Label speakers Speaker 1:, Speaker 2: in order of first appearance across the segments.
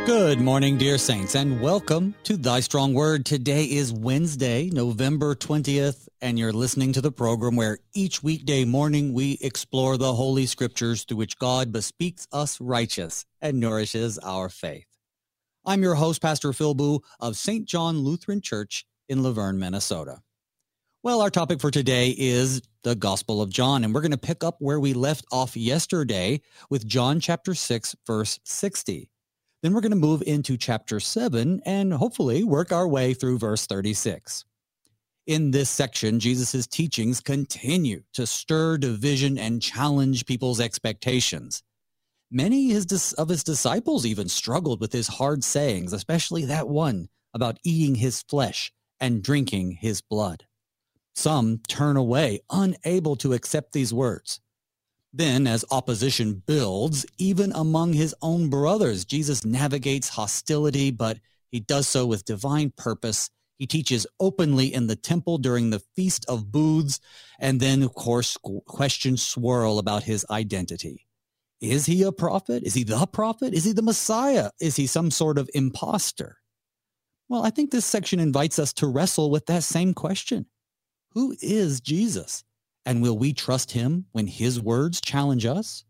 Speaker 1: Good morning, dear saints, and welcome to Thy Strong Word. Today is Wednesday, November 20th, and you're listening to the program where each weekday morning we explore the Holy Scriptures through which God bespeaks us righteous and nourishes our faith. I'm your host, Pastor Phil Boo of St. John Lutheran Church in Laverne, Minnesota. Well, our topic for today is the Gospel of John, and we're going to pick up where we left off yesterday with John chapter 6, verse 60. Then we're going to move into chapter 7 and hopefully work our way through verse 36. In this section, Jesus' teachings continue to stir division and challenge people's expectations. Many of his disciples even struggled with his hard sayings, especially that one about eating his flesh and drinking his blood. Some turn away, unable to accept these words. Then, as opposition builds, even among his own brothers, Jesus navigates hostility, but he does so with divine purpose. He teaches openly in the temple during the Feast of Booths, and then, of course, questions swirl about his identity. Is he a prophet? Is he the prophet? Is he the Messiah? Is he some sort of imposter? Well, I think this section invites us to wrestle with that same question. Who is Jesus? And will we trust him when his words challenge us?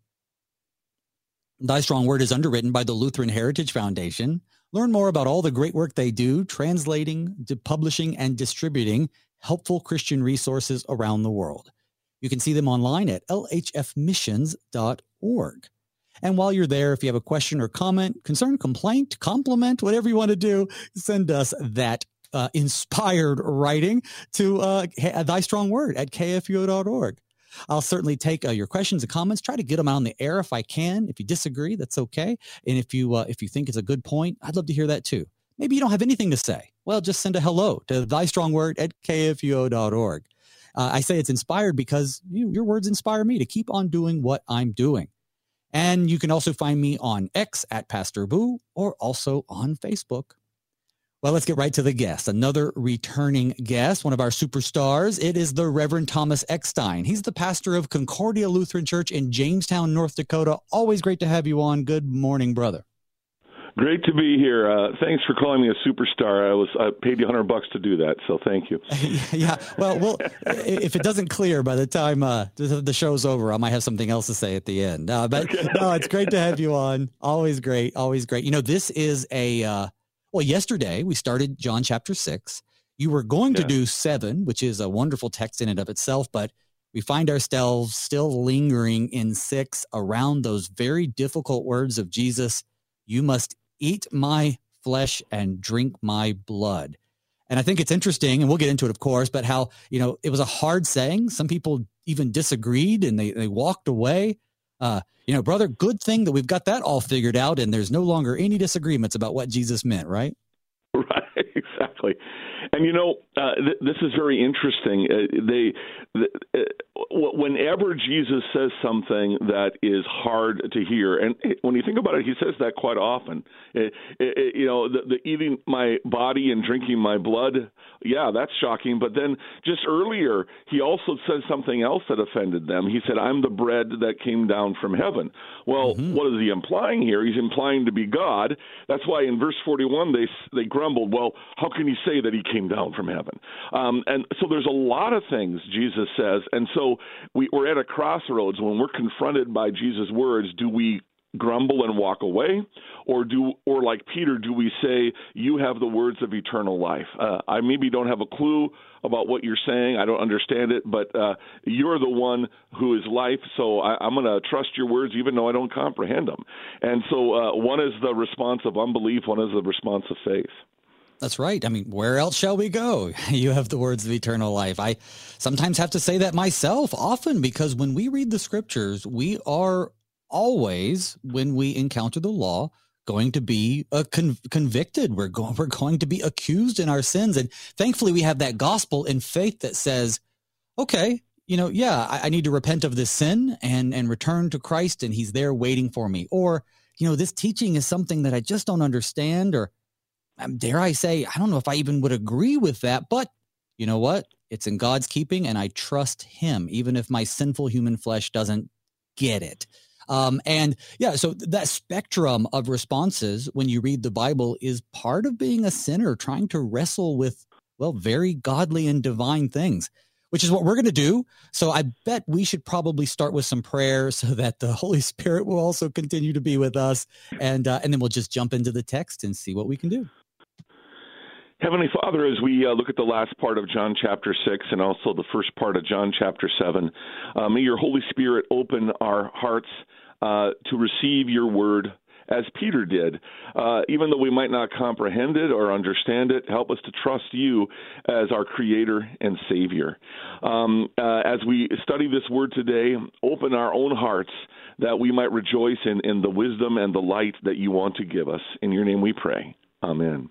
Speaker 1: Thy Strong Word is underwritten by the Lutheran Heritage Foundation. Learn more about all the great work they do, translating, publishing, and distributing helpful Christian resources around the world. You can see them online at lhfmissions.org. And while you're there, if you have a question or comment, concern, complaint, compliment, whatever you want to do, send us that inspired writing to Thy Strong Word at kfuo.org. I'll certainly take your questions and comments, try to get them out on the air if I can. If you disagree, that's okay. And if you think it's a good point, I'd love to hear that too. Maybe you don't have anything to say. Well, just send a hello to Thy Strong Word at kfuo.org. I say it's inspired because your words inspire me to keep on doing what I'm doing. And you can also find me on X at Pastor Boo or also on Facebook. Well, let's get right to the guest. Another returning guest, one of our superstars. It is the Reverend Thomas Eckstein. He's the pastor of Concordia Lutheran Church in Jamestown, North Dakota. Always great to have you on. Good morning, brother.
Speaker 2: Great to be here. Thanks for calling me a superstar. I paid you $100 to do that, so thank you.
Speaker 1: Yeah. Well, if it doesn't clear by the time the show's over, I might have something else to say at the end. But no, it's great to have you on. Always great. Always great. This is well, yesterday we started John chapter 6. You were going to do 7, which is a wonderful text in and of itself, but we find ourselves still lingering in 6 around those very difficult words of Jesus. You must eat my flesh and drink my blood. And I think it's interesting, and we'll get into it, of course, but how, it was a hard saying. Some people even disagreed and they walked away. Brother, good thing that we've got that all figured out and there's no longer any disagreements about what Jesus meant, right?
Speaker 2: Right, exactly. And, this is very interesting. Whenever Jesus says something that is hard to hear, and when you think about it, he says that quite often. The eating my body and drinking my blood, yeah, that's shocking. But then just earlier, he also said something else that offended them. He said, I'm the bread that came down from heaven. Well, What is he implying here? He's implying to be God. That's why in verse 41, they grumbled, well, how can he say that he came down from heaven? And so there's a lot of things Jesus says. And so we're at a crossroads when we're confronted by Jesus' words. Do we grumble and walk away, or like Peter, do we say, you have the words of eternal life? I maybe don't have a clue about what you're saying. I don't understand it, but you're the one who is life, so I'm going to trust your words even though I don't comprehend them. And so one is the response of unbelief, one is the response of faith.
Speaker 1: That's right. I mean, where else shall we go? You have the words of eternal life. I sometimes have to say that myself often, because when we read the scriptures, we are always, when we encounter the law, going to be convicted. We're going to be accused in our sins. And thankfully, we have that gospel in faith that says, okay, I need to repent of this sin and return to Christ, and he's there waiting for me. Or, this teaching is something that I just don't understand, or dare I say, I don't know if I even would agree with that, but you know what? It's in God's keeping, and I trust him, even if my sinful human flesh doesn't get it. So that spectrum of responses when you read the Bible is part of being a sinner, trying to wrestle with, well, very godly and divine things, which is what we're going to do. So I bet we should probably start with some prayer so that the Holy Spirit will also continue to be with us. And then we'll just jump into the text and see what we can do.
Speaker 2: Heavenly Father, as we look at the last part of John chapter 6 and also the first part of John chapter 7, may your Holy Spirit open our hearts to receive your word as Peter did. Even though we might not comprehend it or understand it, help us to trust you as our Creator and Savior. As we study this word today, open our own hearts that we might rejoice in the wisdom and the light that you want to give us. In your name we pray. Amen.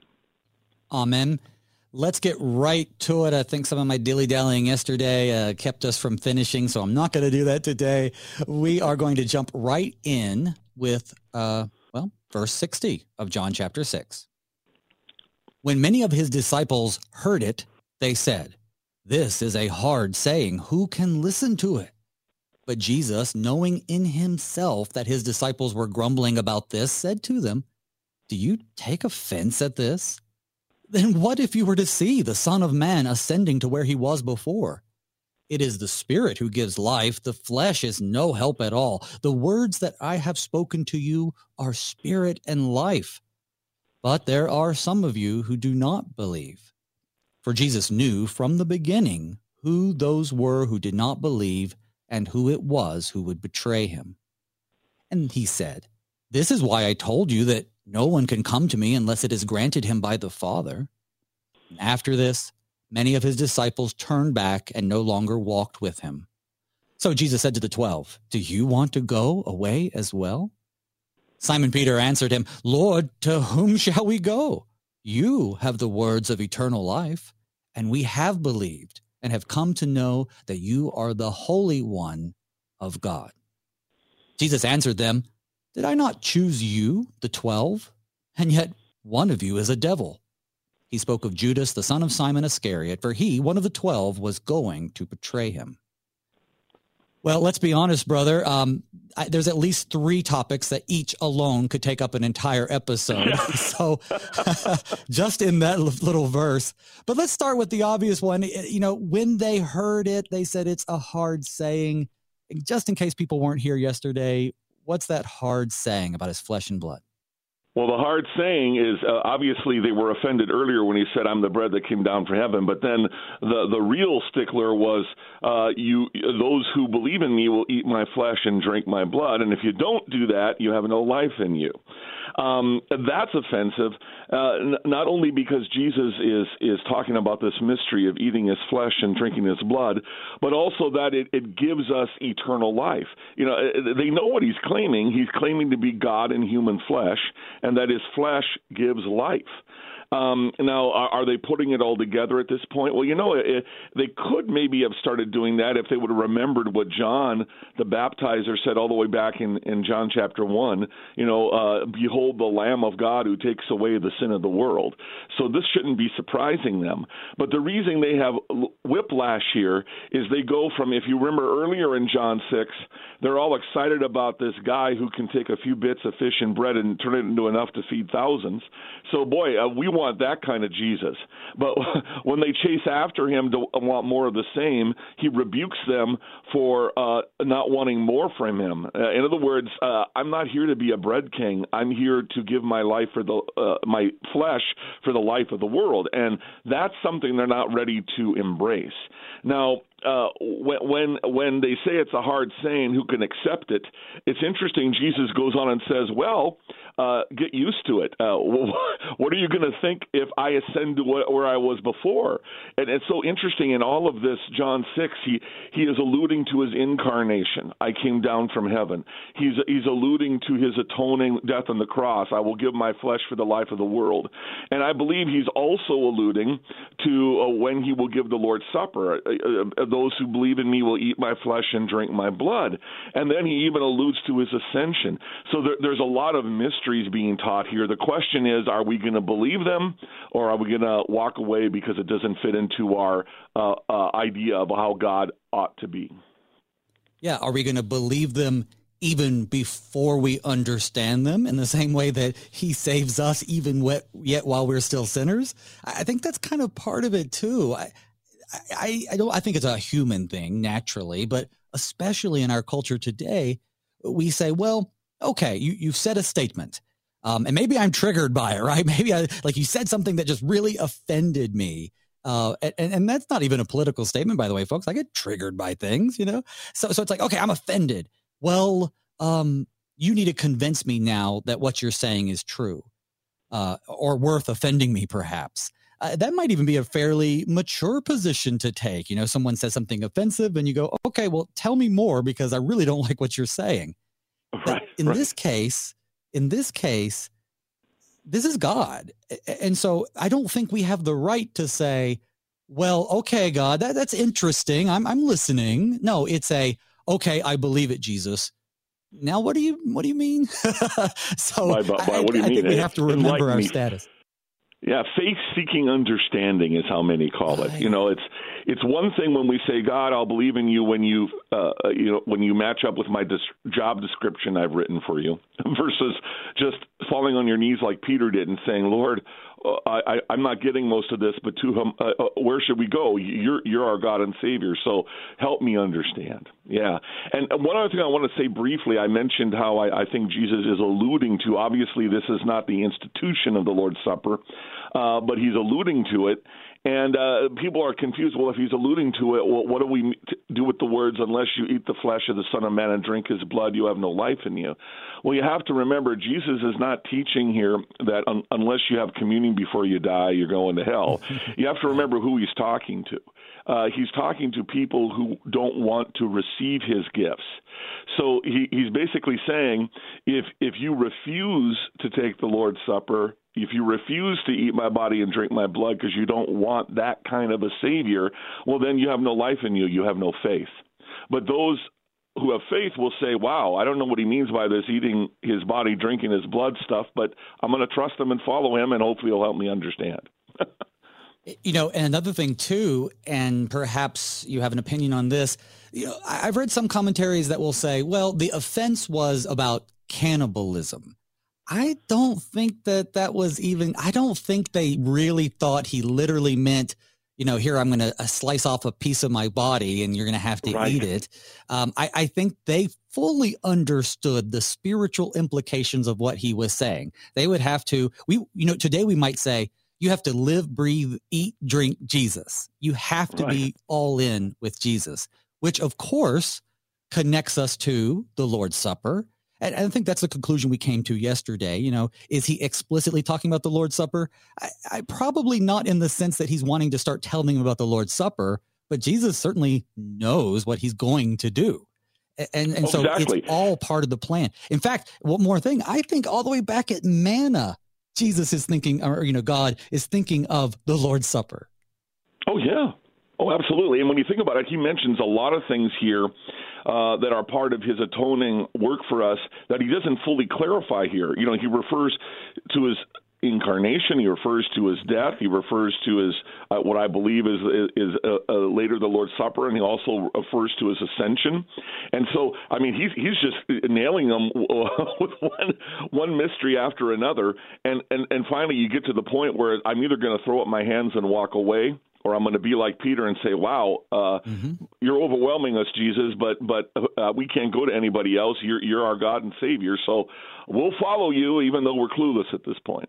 Speaker 1: Amen. Let's get right to it. I think some of my dilly-dallying yesterday kept us from finishing, so I'm not going to do that today. We are going to jump right in with, verse 60 of John chapter 6. When many of his disciples heard it, they said, "This is a hard saying. Who can listen to it?" But Jesus, knowing in himself that his disciples were grumbling about this, said to them, "Do you take offense at this? Then what if you were to see the Son of Man ascending to where he was before? It is the Spirit who gives life. The flesh is no help at all. The words that I have spoken to you are spirit and life. But there are some of you who do not believe." For Jesus knew from the beginning who those were who did not believe and who it was who would betray him. And he said, "This is why I told you that no one can come to me unless it is granted him by the Father." And after this, many of his disciples turned back and no longer walked with him. So Jesus said to the 12, "Do you want to go away as well?" Simon Peter answered him, "Lord, to whom shall we go? You have the words of eternal life, and we have believed and have come to know that you are the Holy One of God." Jesus answered them, "Did I not choose you, the 12? And yet one of you is a devil." He spoke of Judas, the son of Simon Iscariot, for he, one of the 12, was going to betray him. Well, let's be honest, brother. There's at least 3 topics that each alone could take up an entire episode. So just in that little verse. But let's start with the obvious one. You know, when they heard it, they said it's a hard saying. Just in case people weren't here yesterday, what's that hard saying about his flesh and blood?
Speaker 2: Well, the hard saying is obviously they were offended earlier when he said, "I'm the bread that came down from heaven." But then the real stickler was, those who believe in me will eat my flesh and drink my blood. And if you don't do that, you have no life in you. That's offensive, not only because Jesus is talking about this mystery of eating his flesh and drinking his blood, but also that it gives us eternal life. You know, they know what he's claiming. He's claiming to be God in human flesh, and that his flesh gives life. Now, are they putting it all together at this point? Well, you know, they could maybe have started doing that if they would have remembered what John the Baptizer said all the way back in John chapter 1, "Behold the Lamb of God who takes away the sin of the world." So this shouldn't be surprising them. But the reason they have whiplash here is they go from, if you remember earlier in John 6, they're all excited about this guy who can take a few bits of fish and bread and turn it into enough to feed thousands. So, boy, we want that kind of Jesus. But when they chase after him to want more of the same, he rebukes them for not wanting more from him. In other words, I'm not here to be a bread king. I'm here to give my life for my flesh for the life of the world. And that's something they're not ready to embrace. Now, when they say it's a hard saying, who can accept it? It's interesting. Jesus goes on and says, "Well, get used to it. What are you going to think if I ascend to where I was before?" And it's so interesting in all of this, John 6, he is alluding to his incarnation. I came down from heaven. He's alluding to his atoning death on the cross. I will give my flesh for the life of the world. And I believe he's also alluding to when he will give the Lord's Supper. Those who believe in me will eat my flesh and drink my blood. And then he even alludes to his ascension. So there's a lot of mysteries being taught here. The question is, are we going to believe them, or are we going to walk away because it doesn't fit into our idea of how God ought to be?
Speaker 1: Yeah, are we going to believe them even before we understand them, in the same way that he saves us even yet while we're still sinners. I think that's kind of part of it too. I think it's a human thing naturally, but especially in our culture today, we say, well, okay, you've said a statement. And maybe I'm triggered by it, right? Maybe like you said something that just really offended me. And that's not even a political statement, by the way, folks. I get triggered by things, So it's like, okay, I'm offended. Well, you need to convince me now that what you're saying is true, or worth offending me, perhaps. That might even be a fairly mature position to take. Someone says something offensive and you go, okay, well, tell me more because I really don't like what you're saying.
Speaker 2: Right,
Speaker 1: in this case, this is God. And so I don't think we have the right to say, well, okay, God, that's interesting. I'm listening. No, it's okay, I believe it, Jesus. Now, what do you mean? So
Speaker 2: what do you mean?
Speaker 1: I think we have to remember our status.
Speaker 2: Yeah, faith-seeking understanding is how many call it.
Speaker 1: Right.
Speaker 2: It's one thing when we say, God, I'll believe in you when you when you match up with my job description I've written for you, versus just falling on your knees like Peter did and saying, Lord, I'm not getting most of this, but to whom, where should we go? You're our God and Savior, so help me understand. Yeah. And one other thing I want to say briefly, I mentioned how I think Jesus is alluding to, obviously this is not the institution of the Lord's Supper, but he's alluding to it. And people are confused. Well, if he's alluding to it, well, what do we do with the words, unless you eat the flesh of the Son of Man and drink his blood, you have no life in you? Well, you have to remember, Jesus is not teaching here that unless you have communion before you die, you're going to hell. You have to remember who he's talking to. He's talking to people who don't want to receive his gifts. So he's basically saying, if you refuse to take the Lord's Supper, if you refuse to eat my body and drink my blood because you don't want that kind of a Savior, well, then you have no life in you. You have no faith. But those who have faith will say, wow, I don't know what he means by this eating his body, drinking his blood stuff, but I'm going to trust him and follow him, and hopefully he'll help me understand.
Speaker 1: And another thing, too, and perhaps you have an opinion on this, I've read some commentaries that will say, well, the offense was about cannibalism. I don't think that was even, I don't think they really thought he literally meant, here, I'm going to slice off a piece of my body and you're going to have to eat it. I think they fully understood the spiritual implications of what he was saying. They would have to, today we might say, you have to live, breathe, eat, drink Jesus. You have to be all in with Jesus, which of course connects us to the Lord's Supper. And I think that's the conclusion we came to yesterday. Is he explicitly talking about the Lord's Supper? I probably not in the sense that he's wanting to start telling him about the Lord's Supper, but Jesus certainly knows what he's going to do. And so it's all part of the plan. In fact, one more thing, I think all the way back at manna, Jesus is thinking, or, God is thinking of the Lord's Supper.
Speaker 2: Oh, yeah. Oh, absolutely. And when you think about it, he mentions a lot of things here that are part of his atoning work for us that he doesn't fully clarify here. He refers to his incarnation, he refers to his death, he refers to his what I believe is later the Lord's Supper, and he also refers to his ascension. And so, I mean, he's just nailing them with one mystery after another. And finally, you get to the point where I'm either going to throw up my hands and walk away, or I'm going to be like Peter and say, wow, you're overwhelming us, Jesus, but we can't go to anybody else. You're our God and Savior, so we'll follow you even though we're clueless at this point.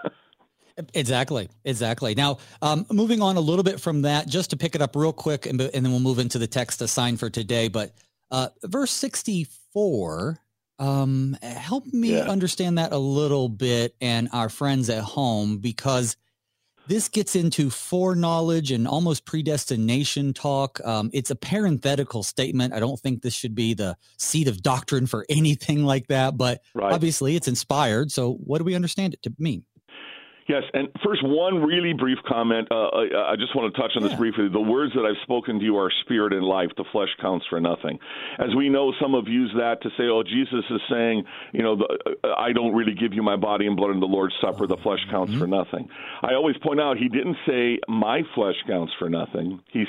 Speaker 1: Exactly. Now, moving on a little bit from that, just to pick it up real quick, and then we'll move into the text assigned for today. But verse 64, help me understand that a little bit and our friends at home, because this gets into foreknowledge and almost predestination talk. It's a parenthetical statement. I don't think this should be the seat of doctrine for anything like that, but obviously it's inspired. So what do we understand it to mean?
Speaker 2: Yes, and first, one really brief comment. I just want to touch on this briefly. The words that I've spoken to you are spirit and life. The flesh counts for nothing. As we know, some have used that to say, oh, Jesus is saying, I don't really give you my body and blood in the Lord's Supper. The flesh counts for nothing. I always point out he didn't say my flesh counts for nothing. He said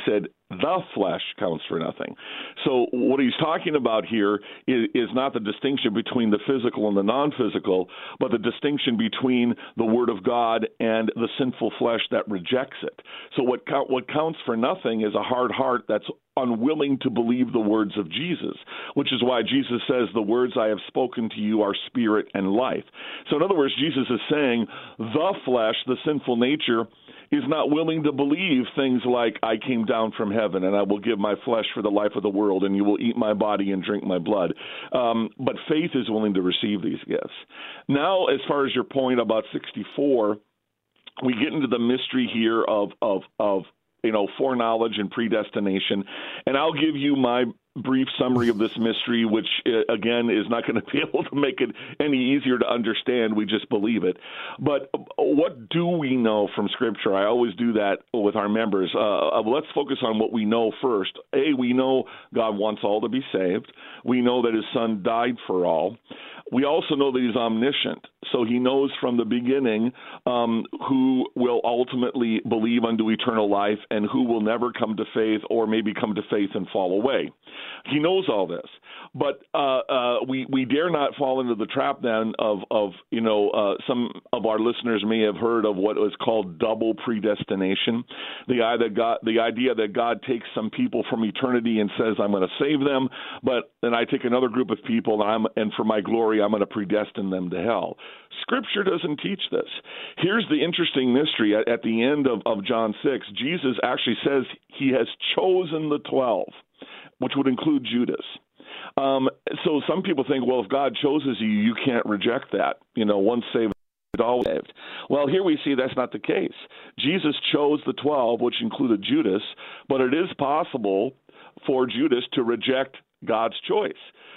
Speaker 2: the flesh counts for nothing. So what he's talking about here is not the distinction between the physical and the non-physical, but the distinction between the Word of God and the sinful flesh that rejects it. So what counts for nothing is a hard heart that's unwilling to believe the words of Jesus, which is why Jesus says, the words I have spoken to you are spirit and life. So in other words, Jesus is saying the flesh, the sinful nature, is not willing to believe things like, I came down from heaven and I will give my flesh for the life of the world and you will eat my body and drink my blood. But faith is willing to receive these gifts. Now, as far as your point about 64, we get into the mystery here of foreknowledge and predestination. And I'll give you my brief summary of this mystery, which, again, is not going to be able to make it any easier to understand. We just believe it. But what do we know from Scripture? I always do that with our members. Let's focus on what we know first. We know God wants all to be saved. We know that his son died for all. We also know that he's omniscient, so he knows from the beginning who will ultimately believe unto eternal life and who will never come to faith or maybe come to faith and fall away. He knows all this, but we dare not fall into the trap then of some of our listeners may have heard of what was called double predestination, the idea that God takes some people from eternity and says, I'm going to save them, but then I take another group of people and for my glory, I'm going to predestine them to hell. Scripture doesn't teach this. Here's the interesting mystery. At the end of John 6, Jesus actually says he has chosen the 12, which would include Judas. So some people think, well, if God chooses you, you can't reject that. Once saved, always saved. Well, here we see that's not the case. Jesus chose the 12, which included Judas, but it is possible for Judas to reject God's choice.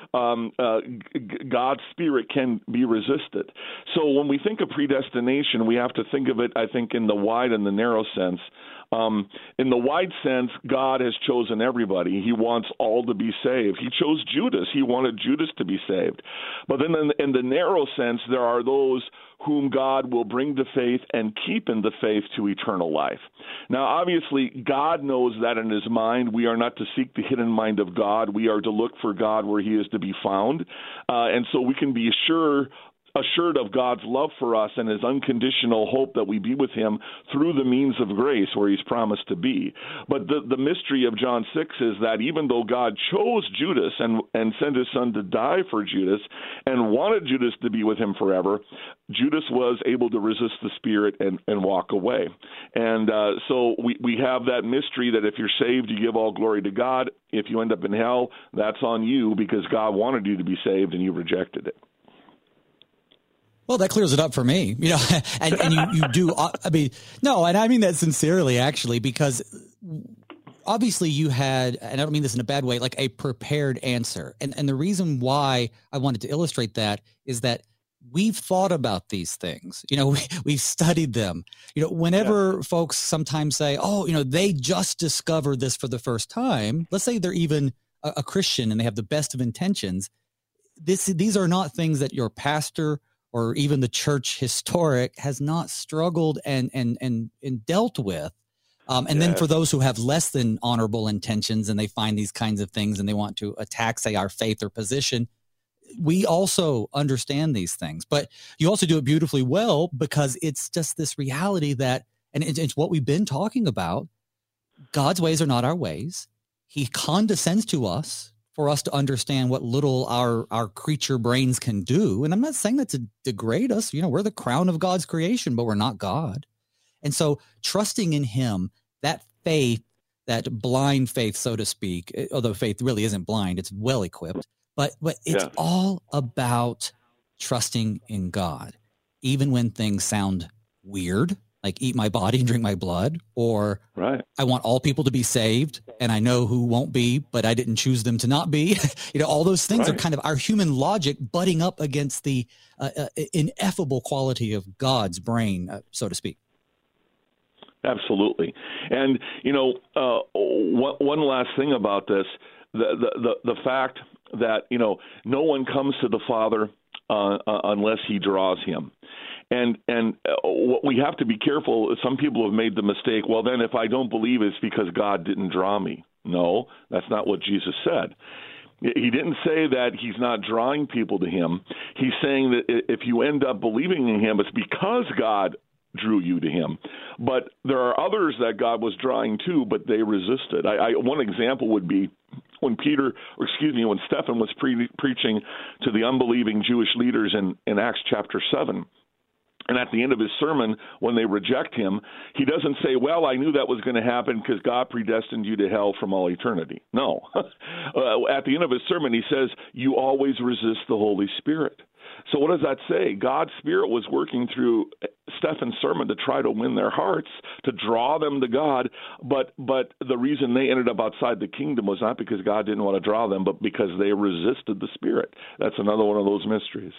Speaker 2: God's spirit can be resisted. So when we think of predestination, we have to think of it, I think, in the wide and the narrow sense. In the wide sense, God has chosen everybody. He wants all to be saved. He chose Judas. He wanted Judas to be saved. But then in the narrow sense, there are those whom God will bring to faith and keep in the faith to eternal life. Now, obviously, God knows that in his mind. We are not to seek the hidden mind of God. We are to look for God where he is to be found. And so we can be assured of God's love for us and his unconditional hope that we be with him through the means of grace where he's promised to be. But the mystery of John 6 is that even though God chose Judas and sent his son to die for Judas and wanted Judas to be with him forever, Judas was able to resist the Spirit and walk away. And so we have that mystery that if you're saved, you give all glory to God. If you end up in hell, that's on you because God wanted you to be saved and you rejected it.
Speaker 1: Well, that clears it up for me, and you do. I mean, no, and I mean that sincerely, actually, because obviously you had, and I don't mean this in a bad way, like a prepared answer. And the reason why I wanted to illustrate that is that we've thought about these things. We've studied them. Whenever folks sometimes say, they just discovered this for the first time, let's say they're even a Christian and they have the best of intentions. These are not things that your pastor or even the church historic has not struggled and dealt with. Then for those who have less than honorable intentions and they find these kinds of things and they want to attack, say, our faith or position, we also understand these things. But you also do it beautifully well because it's just this reality that, and it's what we've been talking about, God's ways are not our ways. He condescends to us for us to understand what little our creature brains can do. And I'm not saying that to degrade us. We're the crown of God's creation, but we're not God. And so trusting in him, that faith, that blind faith, so to speak, although faith really isn't blind, it's well equipped, but it's all about trusting in God, even when things sound weird, like eat my body and drink my blood, or I want all people to be saved, and I know who won't be, but I didn't choose them to not be. All those things are kind of our human logic butting up against the ineffable quality of God's brain, so to speak.
Speaker 2: Absolutely. And, one last thing about this, the fact that, no one comes to the Father unless he draws him. And what we have to be careful, some people have made the mistake, well, then if I don't believe it's because God didn't draw me. No, that's not what Jesus said. He didn't say that he's not drawing people to him. He's saying that if you end up believing in him, it's because God drew you to him. But there are others that God was drawing to, but they resisted. One example would be when when Stephen was preaching to the unbelieving Jewish leaders in Acts chapter 7. And at the end of his sermon, when they reject him, he doesn't say, well, I knew that was going to happen because God predestined you to hell from all eternity. No. At the end of his sermon, he says, you always resist the Holy Spirit. So what does that say? God's Spirit was working through Stephen's sermon to try to win their hearts, to draw them to God. But the reason they ended up outside the kingdom was not because God didn't want to draw them, but because they resisted the Spirit. That's another one of those mysteries.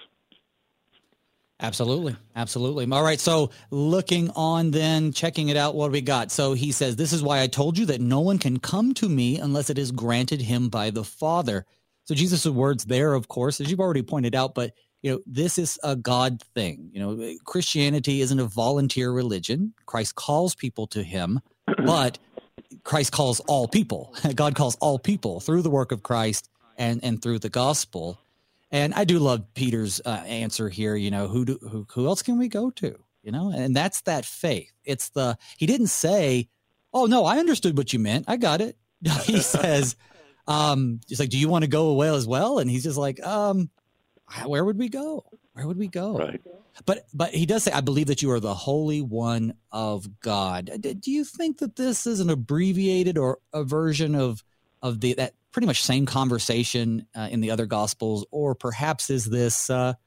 Speaker 1: Absolutely. Absolutely. All right. So looking on then, checking it out, what do we got? So he says, this is why I told you that no one can come to me unless it is granted him by the Father. So Jesus' words there, of course, as you've already pointed out, but this is a God thing. Christianity isn't a volunteer religion. Christ calls people to him, but Christ calls all people. God calls all people through the work of Christ and through the gospel. And I do love Peter's answer here. Who else can we go to? And that's that faith. He didn't say, "Oh no, I understood what you meant. I got it." He says, "He's like, do you want to go away as well?" And he's just like, "Where would we go? Where would we go?"
Speaker 2: Right.
Speaker 1: But he does say, "I believe that you are the Holy One of God." Do you think that this is an abbreviated or a version of that pretty much same conversation in the other Gospels, or perhaps is this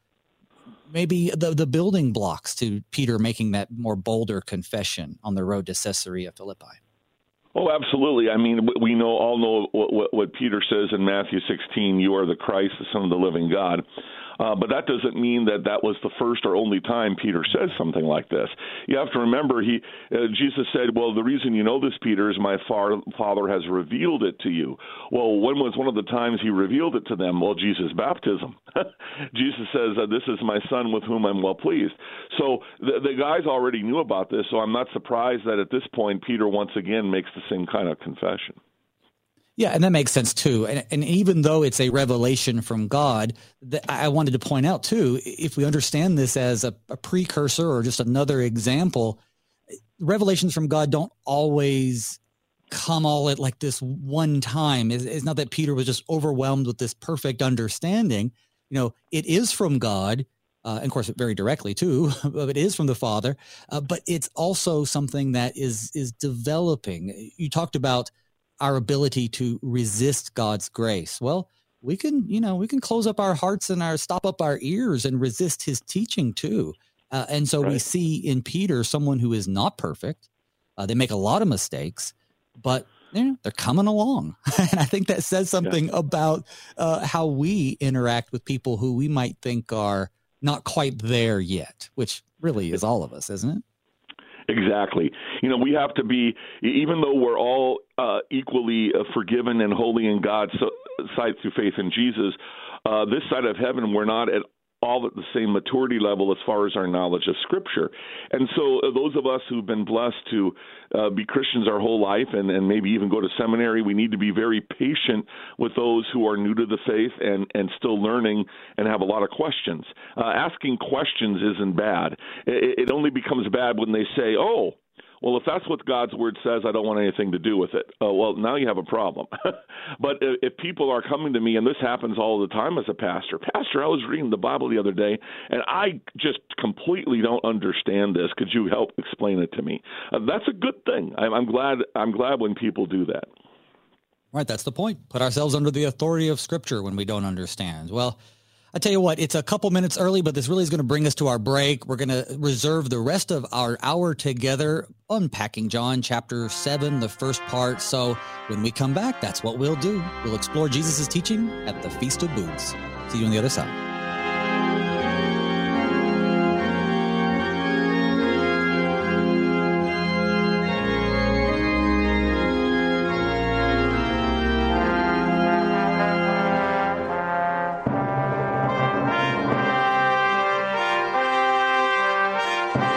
Speaker 1: maybe the building blocks to Peter making that more bolder confession on the road to Caesarea Philippi?
Speaker 2: Oh, absolutely. I mean, we all know what Peter says in Matthew 16, you are the Christ, the Son of the living God. But that doesn't mean that was the first or only time Peter says something like this. You have to remember, Jesus said, well, the reason you know this, Peter, is my Father has revealed it to you. Well, when was one of the times he revealed it to them? Well, Jesus' baptism. Jesus says, this is my Son with whom I'm well pleased. So the guys already knew about this, so I'm not surprised that at this point Peter once again makes the same kind of confession.
Speaker 1: Yeah, and that makes sense too. And even though it's a revelation from God, I wanted to point out too, if we understand this as a precursor or just another example, revelations from God don't always come all at like this one time. It's not that Peter was just overwhelmed with this perfect understanding. It is from God, and of course, very directly too, but it is from the Father. But it's also something that is developing. You talked about our ability to resist God's grace. Well, we can close up our hearts and stop up our ears and resist his teaching too. And so we see in Peter someone who is not perfect. They make a lot of mistakes, but they're coming along. And I think that says something about how we interact with people who we might think are not quite there yet, which really is all of us, isn't it?
Speaker 2: Exactly. We have to be, even though we're all equally forgiven and holy in God's sight through faith in Jesus, this side of heaven, we're not at all at the same maturity level as far as our knowledge of Scripture. And so those of us who've been blessed to be Christians our whole life and maybe even go to seminary, we need to be very patient with those who are new to the faith and still learning and have a lot of questions. Asking questions isn't bad. It only becomes bad when they say, oh, well, if that's what God's word says, I don't want anything to do with it. Well, now you have a problem. But if people are coming to me, and this happens all the time as a pastor, I was reading the Bible the other day, and I just completely don't understand this. Could you help explain it to me? That's a good thing. I'm glad when people do that.
Speaker 1: Right, that's the point. Put ourselves under the authority of Scripture when we don't understand. Well, I tell you what, it's a couple minutes early, but this really is going to bring us to our break. We're going to reserve the rest of our hour together unpacking John chapter 7, the first part. So when we come back, that's what we'll do. We'll explore Jesus' teaching at the Feast of Booths. See you on the other side.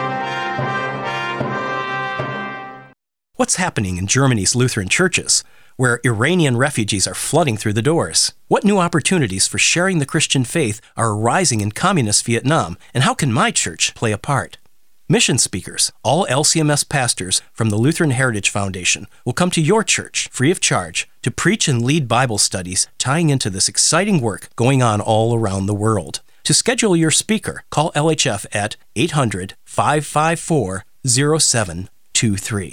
Speaker 3: What's happening in Germany's Lutheran churches? where Iranian refugees are flooding through the doors? What new opportunities for sharing the Christian faith are arising in communist Vietnam, and how can my church play a part? Mission speakers, all LCMS pastors from the Lutheran Heritage Foundation, will come to your church free of charge to preach and lead Bible studies tying into this exciting work going on all around the world. To schedule your speaker, call LHF at 800-554-0723.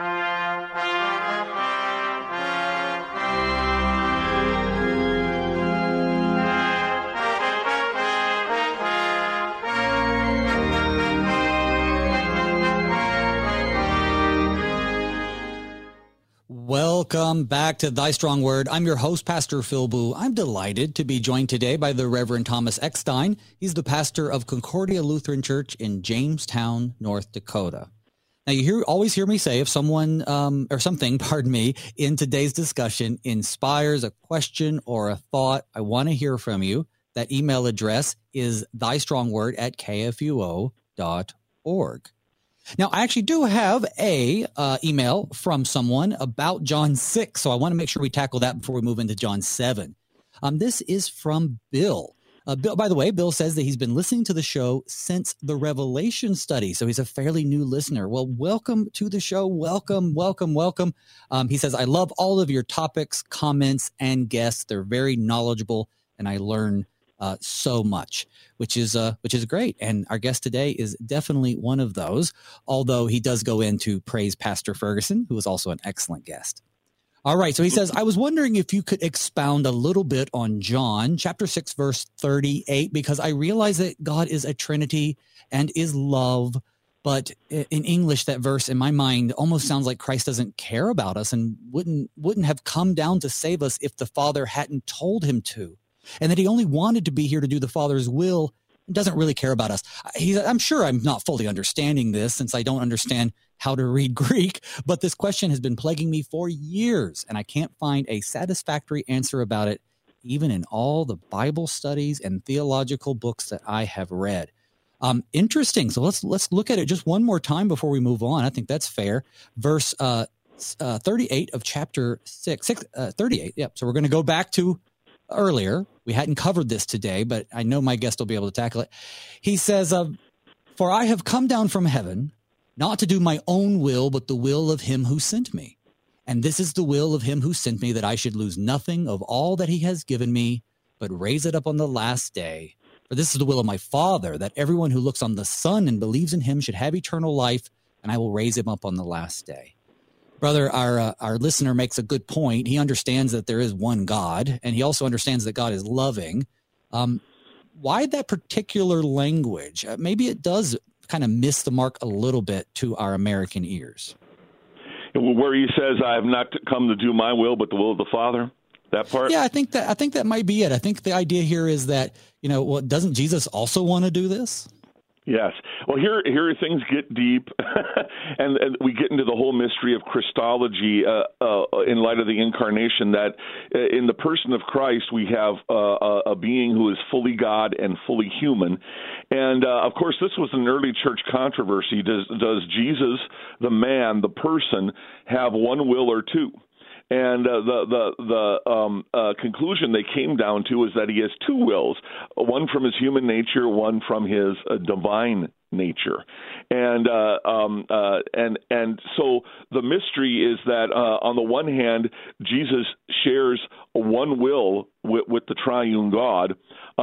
Speaker 1: Welcome back to Thy Strong Word. I'm your host, Pastor Phil Boo. I'm delighted to be joined today by the Reverend Thomas Eckstein. He's the pastor of Concordia Lutheran Church in Jamestown, North Dakota. Now, you always hear me say if someone or something, in today's discussion inspires a question or a thought, I want to hear from you. That email address is thystrongword@kfuo.org. Now, I actually do have a email from someone about John 6, so I want to make sure we tackle that before we move into John 7. This is from Bill. Bill, by the way, Bill says that he's been listening to the show since the Revelation study, so he's a fairly new listener. Well, welcome to the show. Welcome. He says, I love all of your topics, comments, and guests. They're very knowledgeable, and I learn so much, which is great. And our guest today is definitely one of those, although he does go in to praise Pastor Ferguson, who is also an excellent guest. All right. So he says, I was wondering if you could expound a little bit on John chapter 6, verse 38, because I realize that God is a Trinity and is love. But in English, that verse in my mind almost sounds like Christ doesn't care about us and wouldn't have come down to save us if the Father hadn't told him to. And that he only wanted to be here to do the Father's will and doesn't really care about us. I'm sure I'm not fully understanding this since I don't understand how to read Greek, but this question has been plaguing me for years, and I can't find a satisfactory answer about it, even in all the Bible studies and theological books that I have read. Interesting. So let's look at it just one more time before we move on. I think that's fair. Verse 38 of chapter 6, 38. Yep. So we're going to go back to earlier. We hadn't covered this today, but I know my guest will be able to tackle it. He says, for I have come down from heaven, not to do my own will, but the will of him who sent me. And this is the will of him who sent me, that I should lose nothing of all that he has given me, but raise it up on the last day. For this is the will of my Father, that everyone who looks on the Son and believes in him should have eternal life, and I will raise him up on the last day. Brother, our listener makes a good point. He understands that there is one God, and he also understands that God is loving. Why that particular language? Maybe it does kind of miss the mark a little bit to our American ears.
Speaker 2: Where he says, I have not come to do my will, but the will of the Father, that part?
Speaker 1: Yeah, I think that might be it. I think the idea here is that, doesn't Jesus also want to do this?
Speaker 2: Yes. Well, here things get deep, and we get into the whole mystery of Christology in light of the incarnation, that in the person of Christ we have a being who is fully God and fully human. And, of course, this was an early church controversy. Does Jesus, the man, the person, have one will or two? And the conclusion they came down to is that he has two wills, one from his human nature, one from his divine nature. And so the mystery is that on the one hand, Jesus shares one will with the triune God,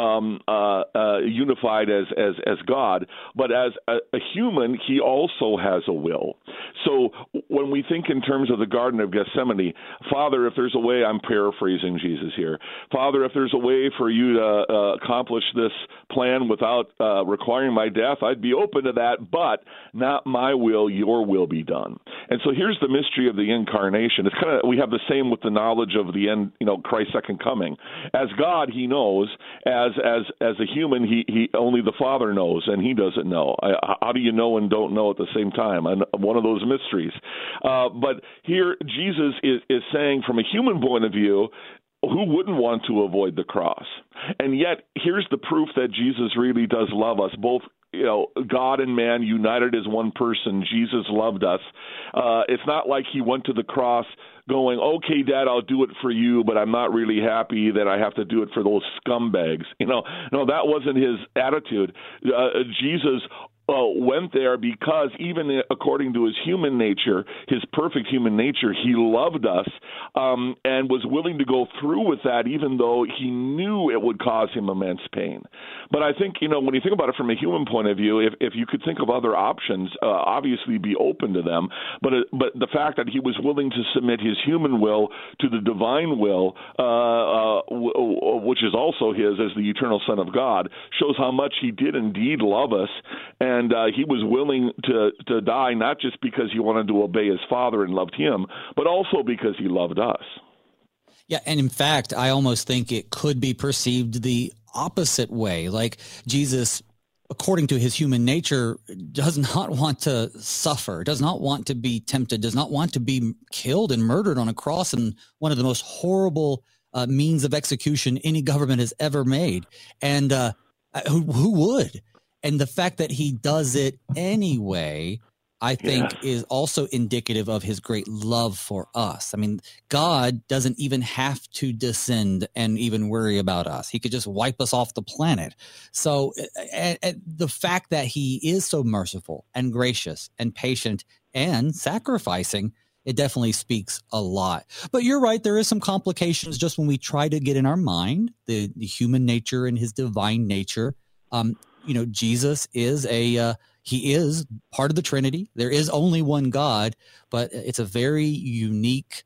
Speaker 2: unified as God, but as a human, he also has a will. So when we think in terms of the Garden of Gethsemane, Father, if there's a way, I'm paraphrasing Jesus here, Father, if there's a way for you to accomplish this plan without requiring my death, I'd be open to that, but not my will, your will be done. And so here's the mystery of the incarnation. It's kind of, we have the same with the knowledge of the end, Christ's second coming. As God, he knows. As a human, he only the Father knows, and he doesn't know. How do you know and don't know at the same time? One of those mysteries. But here, Jesus is saying, from a human point of view, who wouldn't want to avoid the cross? And yet, here's the proof that Jesus really does love us, both God and man united as one person. Jesus loved us. It's not like he went to the cross going, okay, Dad, I'll do it for you, but I'm not really happy that I have to do it for those scumbags. No, that wasn't his attitude. Jesus went there because even according to his human nature, his perfect human nature, he loved us and was willing to go through with that even though he knew it would cause him immense pain. But I think, when you think about it from a human point of view, if you could think of other options, obviously be open to them. But the fact that he was willing to submit his human will to the divine will, which is also his as the eternal Son of God, shows how much he did indeed love us. And he was willing to die, not just because he wanted to obey his Father and loved him, but also because he loved us.
Speaker 1: Yeah, and in fact, I almost think it could be perceived the opposite way. Like Jesus, according to his human nature, does not want to suffer, does not want to be tempted, does not want to be killed and murdered on a cross in one of the most horrible means of execution any government has ever made. And who would? And the fact that he does it anyway, I think, is also indicative of his great love for us. I mean, God doesn't even have to descend and even worry about us. He could just wipe us off the planet. So the fact that he is so merciful and gracious and patient and sacrificing, it definitely speaks a lot. But you're right. There is some complications just when we try to get in our mind the human nature and his divine nature. Jesus is he is part of the Trinity. There is only one God, but it's a very unique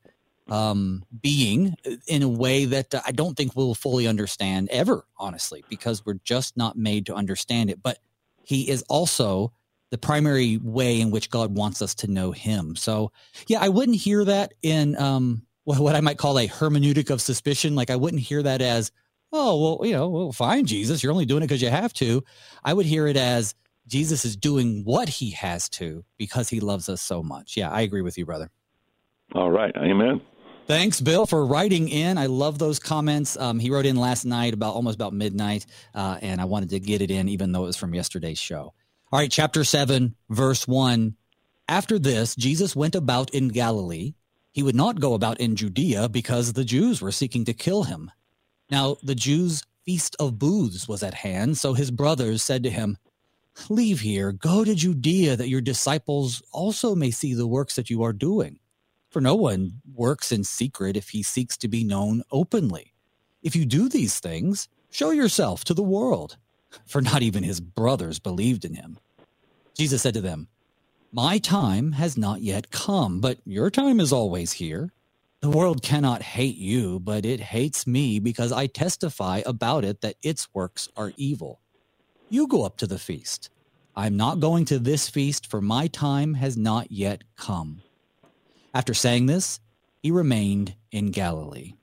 Speaker 1: being in a way that I don't think we'll fully understand ever, honestly, because we're just not made to understand it. But he is also the primary way in which God wants us to know him. So, yeah, I wouldn't hear that in what I might call a hermeneutic of suspicion. Like I wouldn't hear that as, oh, well, fine, Jesus, you're only doing it because you have to. I would hear it as Jesus is doing what he has to because he loves us so much. Yeah, I agree with you, brother.
Speaker 2: All right. Amen.
Speaker 1: Thanks, Bill, for writing in. I love those comments. He wrote in last night almost about midnight, and I wanted to get it in even though it was from yesterday's show. All right, chapter 7, verse 1. After this, Jesus went about in Galilee. He would not go about in Judea because the Jews were seeking to kill him. Now, the Jews' feast of booths was at hand, so his brothers said to him, "Leave here, go to Judea, that your disciples also may see the works that you are doing. For no one works in secret if he seeks to be known openly. If you do these things, show yourself to the world." For not even his brothers believed in him. Jesus said to them, "My time has not yet come, but your time is always here. The world cannot hate you, but it hates me because I testify about it that its works are evil. You go up to the feast. I'm not going to this feast, for my time has not yet come." After saying this, he remained in Galilee.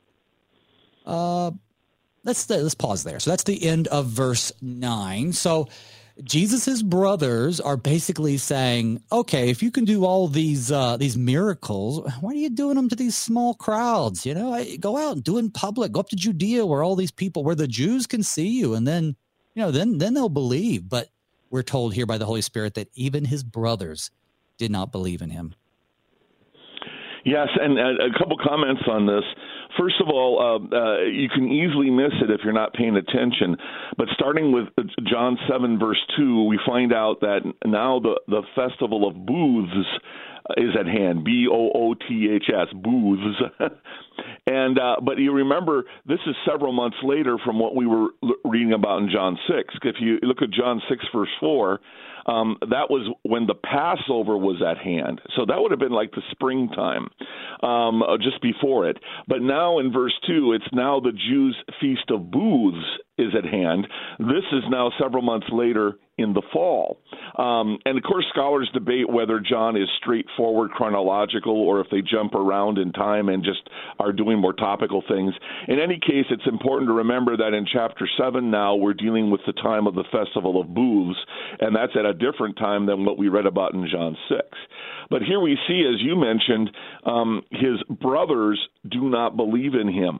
Speaker 1: Let's pause there. So that's the end of verse 9. So Jesus's brothers are basically saying, okay, if you can do all these miracles, why are you doing them to these small crowds? Go out and do it in public. Go up to Judea where all these people, where the Jews can see you, and then they'll believe. But we're told here by the Holy Spirit that even his brothers did not believe in him.
Speaker 2: Yes, and a couple comments on this. First of all, you can easily miss it if you're not paying attention. But starting with John 7, verse 2, we find out that now the festival of booths is at hand, B-O-O-T-H-S, booths. And but you remember, this is several months later from what we were reading about in John 6. If you look at John 6, verse 4, that was when the Passover was at hand. So that would have been like the springtime, just before it. But now in verse 2, it's now the Jews' Feast of Booths is at hand. This is now several months later in the fall. And of course, scholars debate whether John is straightforward chronological or if they jump around in time and just are doing more topical things. In any case, it's important to remember that in chapter 7 now we're dealing with the time of the Festival of Booths, and that's at a different time than what we read about in John 6. But here we see, as you mentioned, his brothers do not believe in him.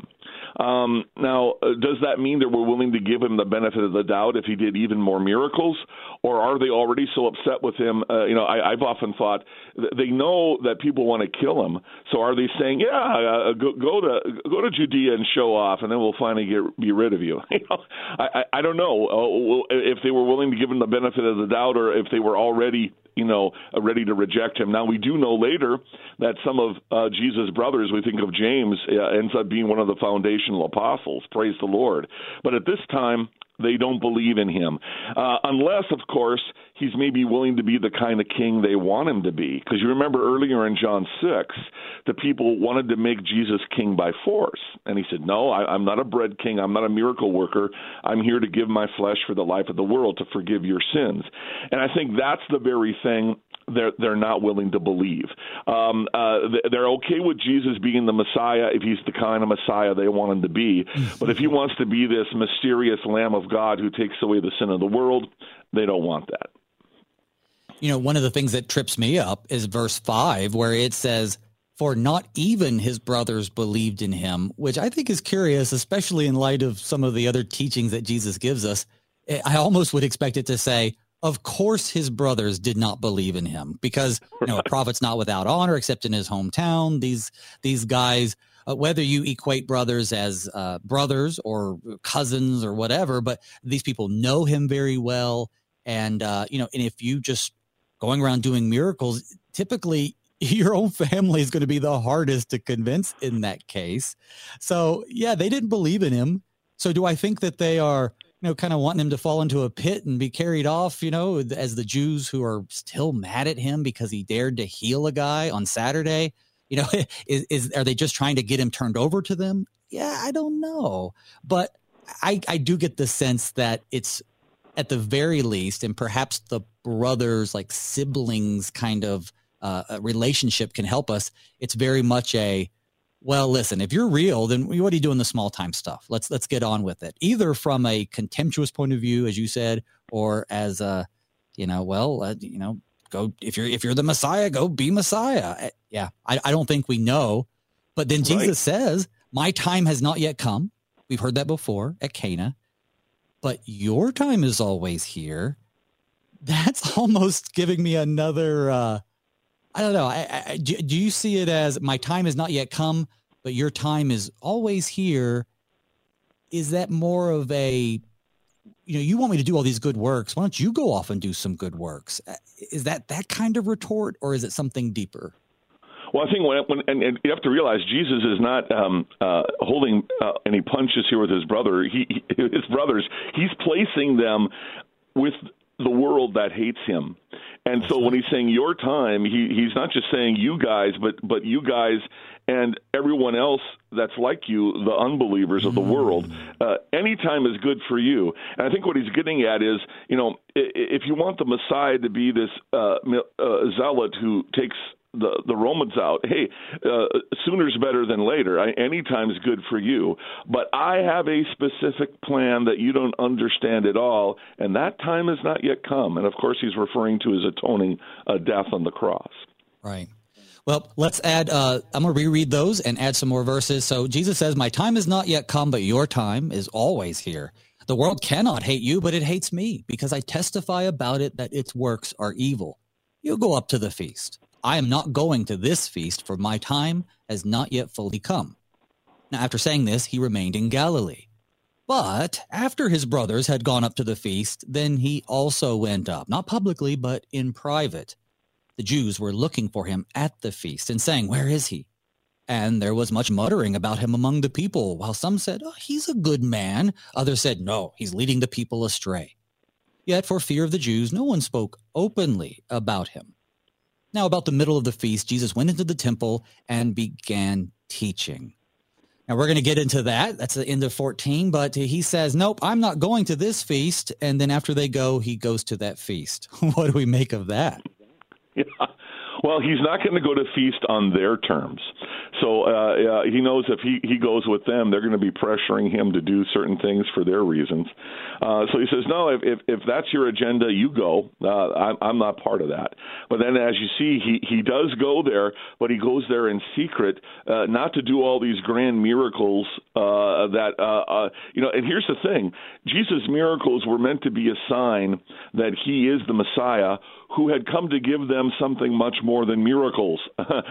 Speaker 2: Now, does that mean that we're willing to give him the benefit of the doubt if he did even more miracles? Or are they already so upset with him? I've often thought they know that people want to kill him. So are they saying, go to Judea and show off, and then we'll finally be rid of you? I don't know if they were willing to give him the benefit of the doubt, or if they were already ready to reject him. Now, we do know later that some of Jesus' brothers, we think of James, ends up being one of the foundational apostles. Praise the Lord. But at this time, they don't believe in him. Unless, of course, he's maybe willing to be the kind of king they want him to be. Because you remember earlier in John 6, the people wanted to make Jesus king by force. And he said, no, I'm not a bread king. I'm not a miracle worker. I'm here to give my flesh for the life of the world, to forgive your sins. And I think that's the very thing they're not willing to believe. They're okay with Jesus being the Messiah if he's the kind of Messiah they want him to be. But if he wants to be this mysterious Lamb of God who takes away the sin of the world, they don't want that.
Speaker 1: One of the things that trips me up is verse 5, where it says, "For not even his brothers believed in him," which I think is curious, especially in light of some of the other teachings that Jesus gives us. I almost would expect it to say, of course his brothers did not believe in him, because a prophet's not without honor except in his hometown. These guys, whether you equate brothers as brothers or cousins or whatever, but these people know him very well. And, and if you just going around doing miracles, typically your own family is going to be the hardest to convince in that case. So, yeah, they didn't believe in him. So do I think that they are kind of wanting him to fall into a pit and be carried off, as the Jews who are still mad at him because he dared to heal a guy on Saturday? Are they just trying to get him turned over to them? Yeah, I don't know. But I do get the sense that it's at the very least, and perhaps the brothers, like siblings kind of relationship can help us. It's very much well, listen, if you're real, then what are you doing the small time stuff? Let's get on with it. Either from a contemptuous point of view, as you said, or as go, if you're the Messiah, go be Messiah. Yeah. I don't think we know, but then Jesus says, my time has not yet come. We've heard that before at Cana, but your time is always here. That's almost giving me another, I don't know. Do you see it as my time has not yet come, but your time is always here? Is that more of a, you want me to do all these good works, why don't you go off and do some good works? Is that kind of retort, or is it something deeper?
Speaker 2: Well, I think when you have to realize Jesus is not holding any punches here with his brother. His brothers. He's placing them with the world that hates him. And so when he's saying your time, he's not just saying you guys, but you guys and everyone else that's like you, the unbelievers of the world. Any time is good for you. And I think what he's getting at is, if you want the Messiah to be this zealot who takes the Romans out, hey, sooner's better than later. Any time is good for you. But I have a specific plan that you don't understand at all, and that time has not yet come. And, of course, he's referring to his atoning death on the cross.
Speaker 1: Right. Well, let's add, I'm going to reread those and add some more verses. So Jesus says, my time has not yet come, but your time is always here. The world cannot hate you, but it hates me, because I testify about it that its works are evil. You go up to the feast. I am not going to this feast, for my time has not yet fully come. Now, after saying this, he remained in Galilee. But after his brothers had gone up to the feast, then he also went up, not publicly, but in private. The Jews were looking for him at the feast and saying, where is he? And there was much muttering about him among the people, while some said, he's a good man. Others said, no, he's leading the people astray. Yet for fear of the Jews, no one spoke openly about him. Now, about the middle of the feast, Jesus went into the temple and began teaching. Now, we're going to get into that. That's the end of 14. But he says, nope, I'm not going to this feast. And then after they go, he goes to that feast. What do we make of that?
Speaker 2: Yeah. Well, he's not going to go to feast on their terms. So he knows if he goes with them, they're going to be pressuring him to do certain things for their reasons. So he says, no, if that's your agenda, you go. I'm not part of that. But then as you see, he does go there, but he goes there in secret, not to do all these grand miracles and here's the thing. Jesus' miracles were meant to be a sign that he is the Messiah who had come to give them something much more than miracles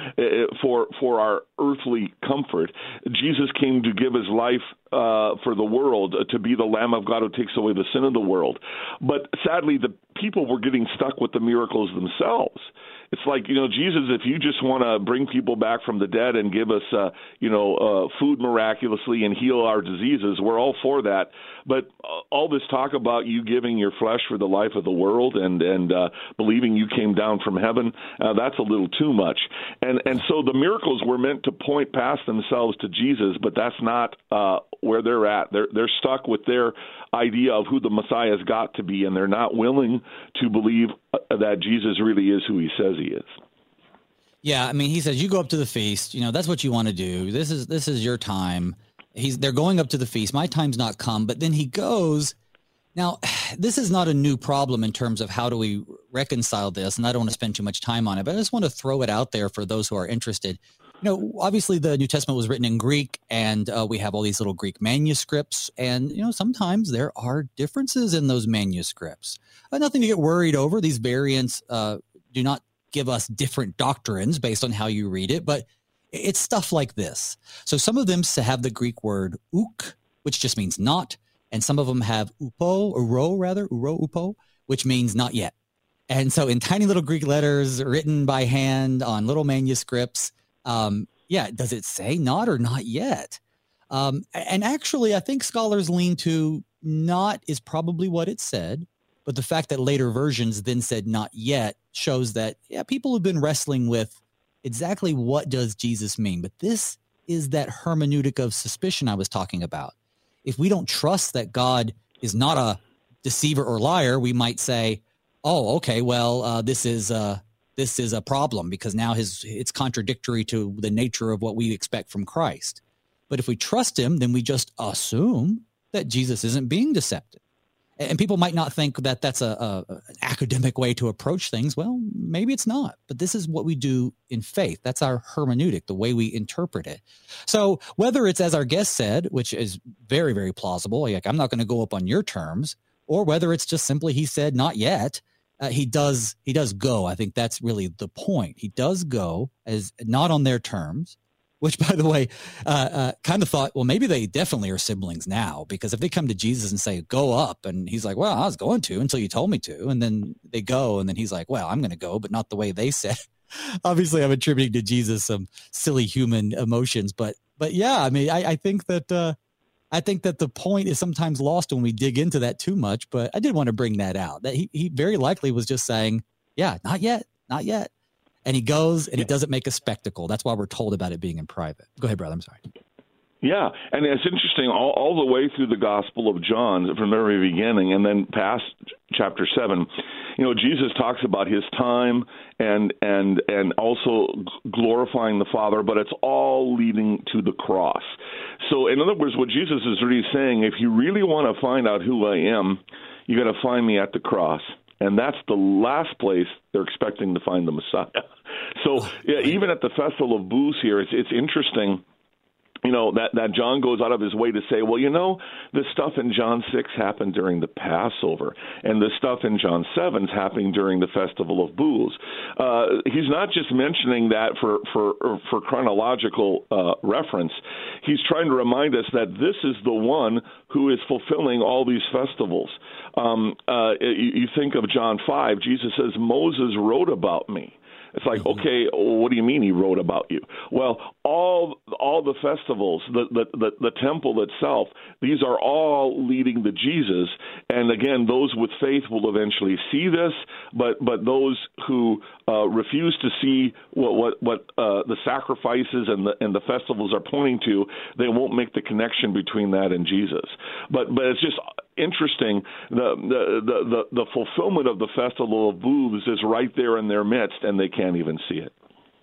Speaker 2: for our earthly comfort. Jesus came to give his life for the world, to be the Lamb of God who takes away the sin of the world. But sadly, the people were getting stuck with the miracles themselves. It's like, Jesus, if you just want to bring people back from the dead and give us, food miraculously and heal our diseases, we're all for that. But all this talk about you giving your flesh for the life of the world and believing you came down from heaven, that's a little too much. And so the miracles were meant to point past themselves to Jesus, but that's not where they're at. They're stuck with their idea of who the Messiah's got to be, and they're not willing to believe that Jesus really is who he says he is.
Speaker 1: Yeah, I mean, he says, you go up to the feast, that's what you want to do. This is your time. They're going up to the feast. My time's not come, but then he goes. Now, this is not a new problem in terms of how do we reconcile this, and I don't want to spend too much time on it, but I just want to throw it out there for those who are interested. Obviously the New Testament was written in Greek, and we have all these little Greek manuscripts, and, sometimes there are differences in those manuscripts. Nothing to get worried over. These variants do not give us different doctrines based on how you read it, but it's stuff like this. So some of them have the Greek word ouk, which just means not, and some of them have upo, which means not yet. And so in tiny little Greek letters written by hand on little manuscripts, does it say not or not yet? And actually, I think scholars lean to not is probably what it said, but the fact that later versions then said not yet shows that, people have been wrestling with exactly what does Jesus mean. But this is that hermeneutic of suspicion I was talking about. If we don't trust that God is not a deceiver or liar, we might say, oh, okay, well, this is a problem because now it's contradictory to the nature of what we expect from Christ. But if we trust him, then we just assume that Jesus isn't being deceptive. And people might not think that that's an academic way to approach things. Well, maybe it's not, but this is what we do in faith. That's our hermeneutic, the way we interpret it. So whether it's as our guest said, which is very, very plausible, like I'm not going to go up on your terms, or whether it's just simply he said not yet, he does go. I think that's really the point. He does go as not on their terms, which, by the way, kind of thought, well, maybe they definitely are siblings now, because if they come to Jesus and say, go up, and he's like, well, I was going to until you told me to, and then they go, and then he's like, well, I'm going to go, but not the way they said. Obviously, I'm attributing to Jesus some silly human emotions, but yeah, I mean, I think that the point is sometimes lost when we dig into that too much, but I did want to bring that out, that he very likely was just saying, yeah, not yet. And he goes and he doesn't make a spectacle. That's why we're told about it being in private. Go ahead, brother. I'm sorry.
Speaker 2: Yeah, and it's interesting all the way through the Gospel of John from the very beginning and then past chapter 7, Jesus talks about his time and also glorifying the Father, but it's all leading to the cross. So in other words, what Jesus is really saying, if you really want to find out who I am, you got to find me at the cross. And that's the last place they're expecting to find the Messiah. So even at the Festival of Booths here, it's interesting, that John goes out of his way to say, well, this stuff in John 6 happened during the Passover, and the stuff in John 7 is happening during the Festival of Booths. He's not just mentioning that for chronological reference. He's trying to remind us that this is the one who is fulfilling all these festivals. You think of John 5, Jesus says, Moses wrote about me. It's like, okay, what do you mean he wrote about you? Well, all the festivals, the temple itself, these are all leading to Jesus. And again, those with faith will eventually see this, but those who refuse to see what the sacrifices and the festivals are pointing to, they won't make the connection between that and Jesus. But it's just interesting. The fulfillment of the Festival of Booths is right there in their midst, and they can't even see it.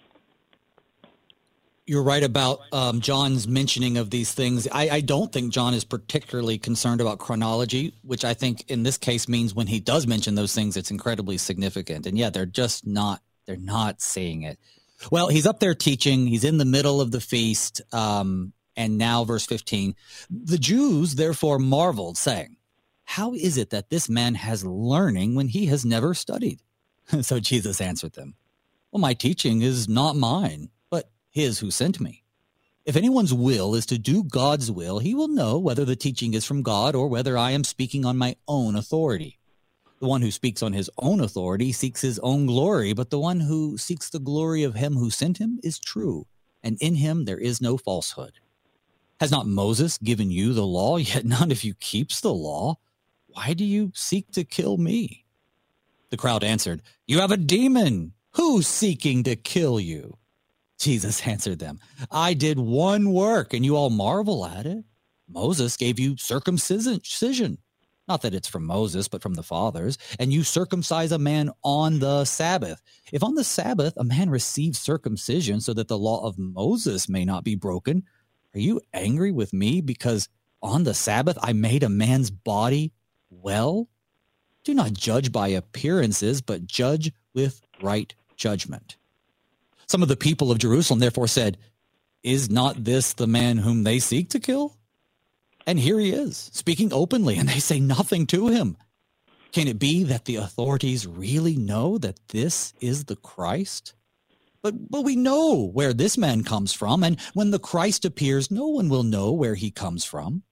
Speaker 1: You're right about John's mentioning of these things. I don't think John is particularly concerned about chronology, which I think in this case means when he does mention those things, it's incredibly significant. And yeah, they're not saying it. Well, he's up there teaching. He's in the middle of the feast. And now verse 15, the Jews therefore marveled, saying, how is it that this man has learning when he has never studied? So Jesus answered them, well, my teaching is not mine, his who sent me. If anyone's will is to do God's will, he will know whether the teaching is from God or whether I am speaking on my own authority. The one who speaks on his own authority seeks his own glory, but the one who seeks the glory of him who sent him is true, and in him there is no falsehood. Has not Moses given you the law, yet none of you keeps the law? Why do you seek to kill me? The crowd answered, you have a demon. Who's seeking to kill you? Jesus answered them, I did one work, and you all marvel at it. Moses gave you circumcision. Not that it's from Moses, but from the fathers. And you circumcise a man on the Sabbath. If on the Sabbath a man receives circumcision so that the law of Moses may not be broken, are you angry with me because on the Sabbath I made a man's body well? Do not judge by appearances, but judge with right judgment. Some of the people of Jerusalem therefore said, is not this the man whom they seek to kill? And here he is, speaking openly, and they say nothing to him. Can it be that the authorities really know that this is the Christ? But we know where this man comes from, and when the Christ appears, no one will know where he comes from.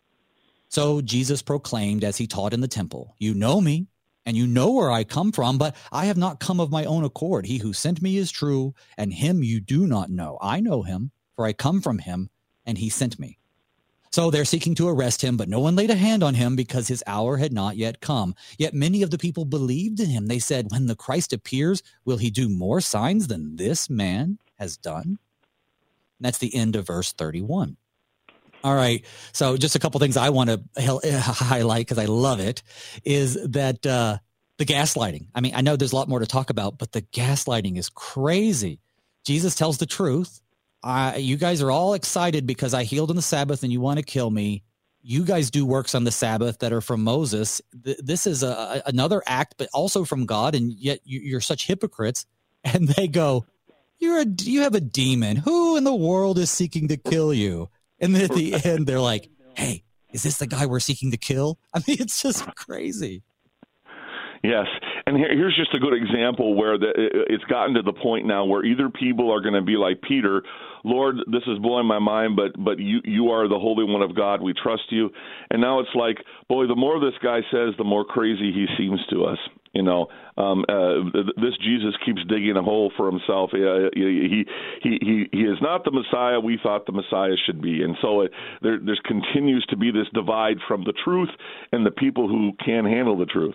Speaker 1: So Jesus proclaimed as he taught in the temple, you know me, and you know where I come from, but I have not come of my own accord. He who sent me is true, and him you do not know. I know him, for I come from him, and he sent me. So they're seeking to arrest him, but no one laid a hand on him because his hour had not yet come. Yet many of the people believed in him. They said, when the Christ appears, will he do more signs than this man has done? And that's the end of verse 31. All right. So just a couple things I want to highlight because I love it is that the gaslighting. I mean, I know there's a lot more to talk about, but the gaslighting is crazy. Jesus tells the truth. You guys are all excited because I healed on the Sabbath and you want to kill me. You guys do works on the Sabbath that are from Moses. This is another act, but also from God. And yet you're such hypocrites. And they go, you have a demon. Who in the world is seeking to kill you? And then at the end, they're like, hey, is this the guy we're seeking to kill? I mean, it's just crazy.
Speaker 2: Yes. And here's just a good example where it's gotten to the point now where either people are going to be like Peter, Lord, this is blowing my mind, but you are the Holy One of God. We trust you. And now it's like, boy, the more this guy says, the more crazy he seems to us. You know, this Jesus keeps digging a hole for himself. He is not the Messiah we thought the Messiah should be. And so there's continues to be this divide from the truth and the people who can't handle the truth.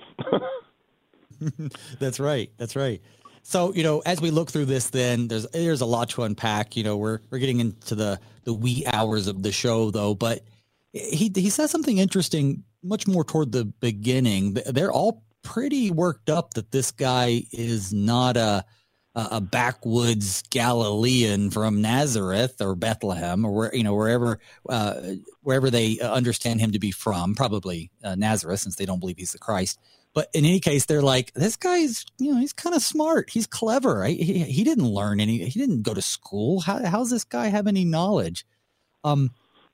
Speaker 1: That's right. That's right. So, you know, as we look through this, then there's a lot to unpack. You know, we're getting into the wee hours of the show, though. But he says something interesting much more toward the beginning. They're all pretty worked up that this guy is not a backwoods Galilean from Nazareth or Bethlehem or wherever they understand him to be from, probably Nazareth, since they don't believe he's the Christ. But in any case, they're like, this guy's, he's kind of smart. He's clever. Right? He didn't learn he didn't go to school. How's this guy have any knowledge? Not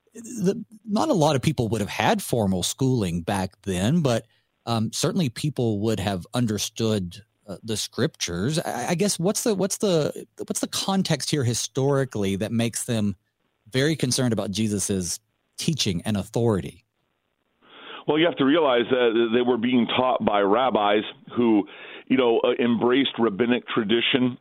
Speaker 1: a lot of people would have had formal schooling back then, but certainly people would have understood the scriptures. I guess what's the context here historically that makes them very concerned about Jesus's teaching and authority?
Speaker 2: Well, you have to realize that they were being taught by rabbis who, embraced rabbinic tradition.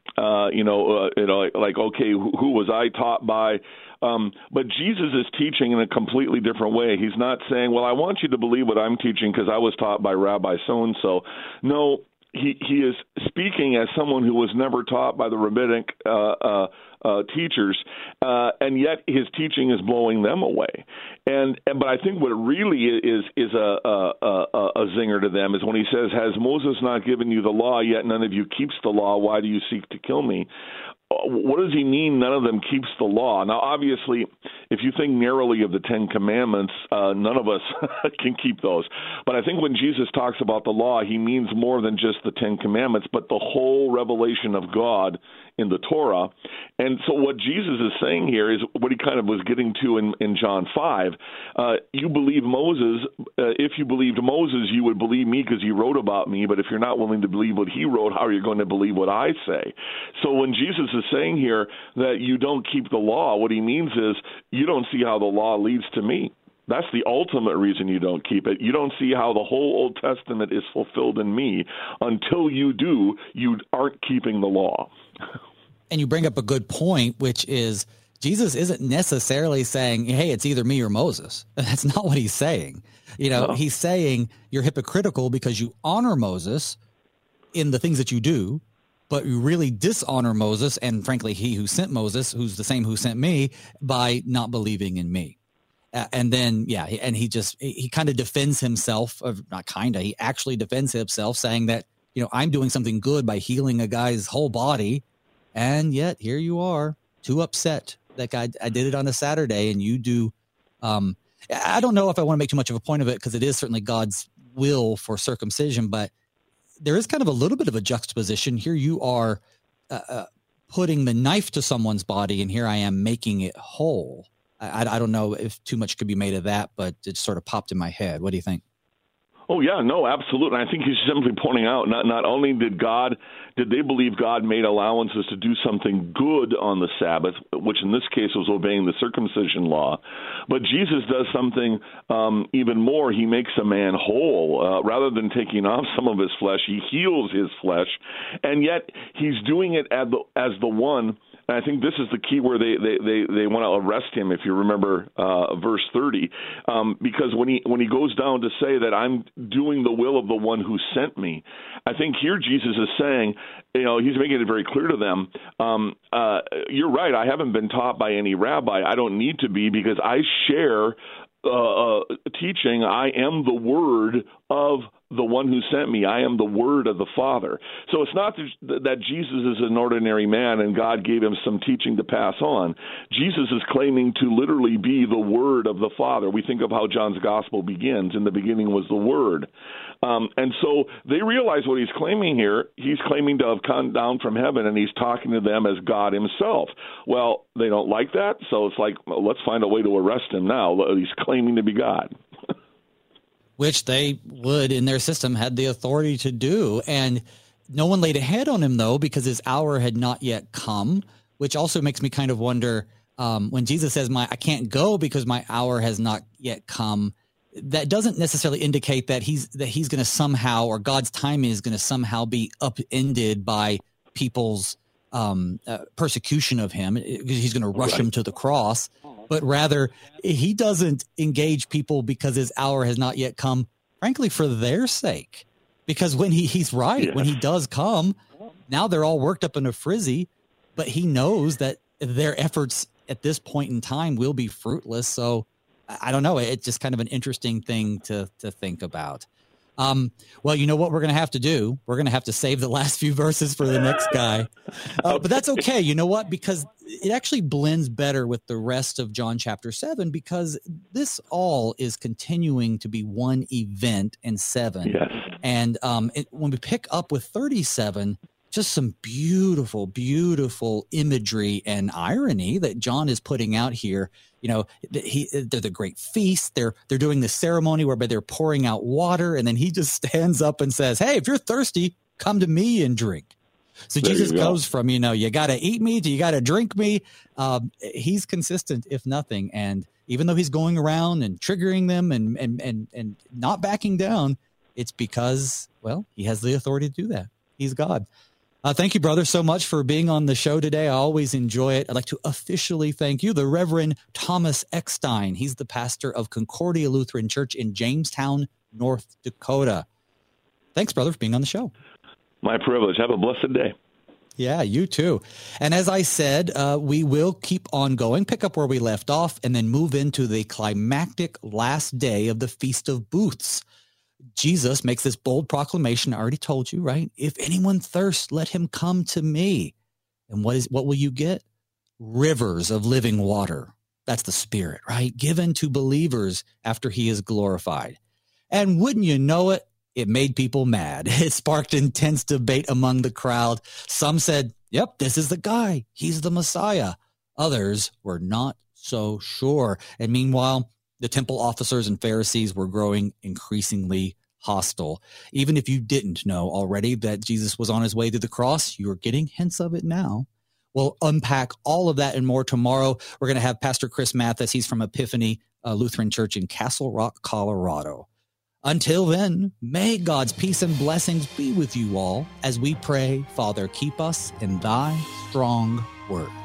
Speaker 2: Like, okay, who was I taught by? But Jesus is teaching in a completely different way. He's not saying, well, I want you to believe what I'm teaching because I was taught by Rabbi so-and-so. No, he is speaking as someone who was never taught by the rabbinic teachers, and yet his teaching is blowing them away. But I think what really is a zinger to them is when he says, "Has Moses not given you the law, yet none of you keeps the law? Why do you seek to kill me?" What does he mean none of them keeps the law? Now, obviously, if you think narrowly of the Ten Commandments, none of us can keep those. But I think when Jesus talks about the law, he means more than just the Ten Commandments, but the whole revelation of God in the Torah. And so what Jesus is saying here is what he kind of was getting to in John 5. You believe Moses. If you believed Moses, you would believe me because he wrote about me. But if you're not willing to believe what he wrote, how are you going to believe what I say? So when Jesus is saying here that you don't keep the law, what he means is you don't see how the law leads to me. That's the ultimate reason you don't keep it. You don't see how the whole Old Testament is fulfilled in me. Until you do, you aren't keeping the law.
Speaker 1: And you bring up a good point, which is Jesus isn't necessarily saying, hey, it's either me or Moses. That's not what he's saying. No. He's saying you're hypocritical because you honor Moses in the things that you do, but you really dishonor Moses and, frankly, he who sent Moses, who's the same who sent me, by not believing in me. And then, and he kind of defends himself, or not kind of, he actually defends himself, saying that, I'm doing something good by healing a guy's whole body. And yet here you are, too upset that I did it on a Saturday and you do. I don't know if I want to make too much of a point of it because it is certainly God's will for circumcision, but there is kind of a little bit of a juxtaposition. Here you are putting the knife to someone's body, and here I am making it whole. I don't know if too much could be made of that, but it sort of popped in my head. What do you think?
Speaker 2: Oh, yeah, no, absolutely. I think he's simply pointing out not only did they believe God made allowances to do something good on the Sabbath, which in this case was obeying the circumcision law, but Jesus does something even more. He makes a man whole. Rather than taking off some of his flesh, he heals his flesh, and yet he's doing it as the one. And I think this is the key where they want to arrest him, if you remember verse 30, because when he goes down to say that I'm doing the will of the one who sent me, I think here Jesus is saying, he's making it very clear to them, you're right, I haven't been taught by any rabbi. I don't need to be because I share teaching. I am the word of the one who sent me. I am the word of the Father. So it's not that Jesus is an ordinary man and God gave him some teaching to pass on. Jesus is claiming to literally be the word of the Father. We think of how John's gospel begins. In the beginning was the word. And so they realize what he's claiming here. He's claiming to have come down from heaven, and he's talking to them as God himself. Well, they don't like that, so it's like, well, let's find a way to arrest him now. He's claiming to be God.
Speaker 1: Which they would, in their system, had the authority to do. And no one laid a hand on him, though, because his hour had not yet come, which also makes me kind of wonder, when Jesus says, I can't go because my hour has not yet come, that doesn't necessarily indicate that he's going to somehow, or God's timing is going to somehow be upended by people's persecution of him. He's going to rush him to the cross. But rather, he doesn't engage people because his hour has not yet come, frankly, for their sake. Because when he's right, when he does come, now they're all worked up in a frizzy, but he knows that their efforts at this point in time will be fruitless. So I don't know. It's just kind of an interesting thing to think about. Well, you know what we're going to have to do? We're going to have to save the last few verses for the next guy. But that's okay. You know what? Because it actually blends better with the rest of John chapter 7, because this all is continuing to be one event in 7.
Speaker 2: Yes.
Speaker 1: And when we pick up with 37, just some beautiful, beautiful imagery and irony that John is putting out here. They're the great feast. They're doing the ceremony whereby they're pouring out water, and then he just stands up and says, "Hey, if you're thirsty, come to me and drink." So there Jesus goes from, you got to eat me to you got to drink me. He's consistent, if nothing. And even though he's going around and triggering them and not backing down, it's because, well, he has the authority to do that. He's God. Thank you, brother, so much for being on the show today. I always enjoy it. I'd like to officially thank you, the Reverend Thomas Eckstein. He's the pastor of Concordia Lutheran Church in Jamestown, North Dakota. Thanks, brother, for being on the show.
Speaker 2: My privilege. Have a blessed day.
Speaker 1: Yeah, you too. And as I said, we will keep on going, pick up where we left off, and then move into the climactic last day of the Feast of Booths. Jesus makes this bold proclamation. I already told you, right? If anyone thirsts, let him come to me. And what will you get? Rivers of living water. That's the Spirit, right? Given to believers after he is glorified. And wouldn't you know it, it made people mad. It sparked intense debate among the crowd. Some said, yep, this is the guy. He's the Messiah. Others were not so sure. And meanwhile, the temple officers and Pharisees were growing increasingly hostile. Even if you didn't know already that Jesus was on his way to the cross, you're getting hints of it now. We'll unpack all of that and more tomorrow. We're going to have Pastor Chris Mathis. He's from Epiphany Lutheran Church in Castle Rock, Colorado. Until then, may God's peace and blessings be with you all as we pray, Father, keep us in thy strong word.